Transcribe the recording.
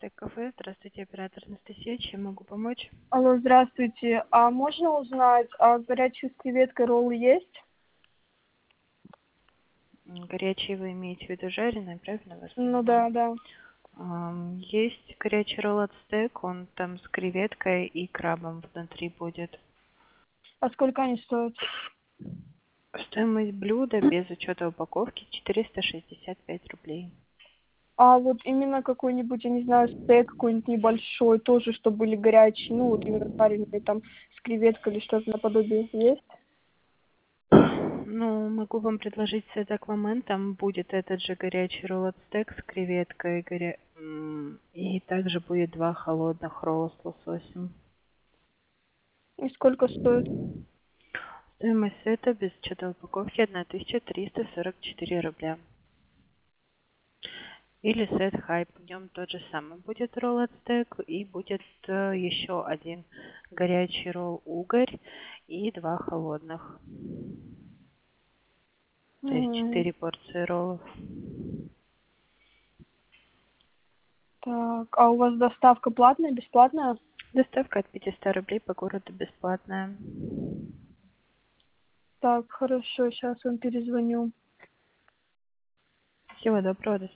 Стейк-кафе. Здравствуйте, оператор Анастасия. Чем могу помочь? Алло, здравствуйте. А можно узнать, горячие с креветкой роллы есть? Горячие вы имеете в виду жареные, правильно вас Ну понимаю? да, да. Есть горячий ролл от стейк, он там с креветкой и крабом внутри будет. А сколько они стоят? Стоимость блюда без учета упаковки 465 рублей. А вот именно какой-нибудь, я не знаю, стейк какой-нибудь небольшой, тоже, чтобы были горячие, ну вот именно жареные там с креветкой или что-то наподобие есть? Ну, могу вам предложить с Аквамен, там будет этот же горячий ролл от стейк с креветкой, и также будет 2 холодных ролла с лососем. И сколько стоит? Стоимость сета без учета упаковки 1344 рубля. Или сет хайп, в нем тот же самый будет ролл от стейк и будет еще один горячий ролл угорь и 2 холодных. То есть Мгм. 4 порции роллов. Так, а у вас доставка платная, бесплатная? Доставка от 500 рублей по городу бесплатная. Так, хорошо, сейчас вам перезвоню. Всего доброго, до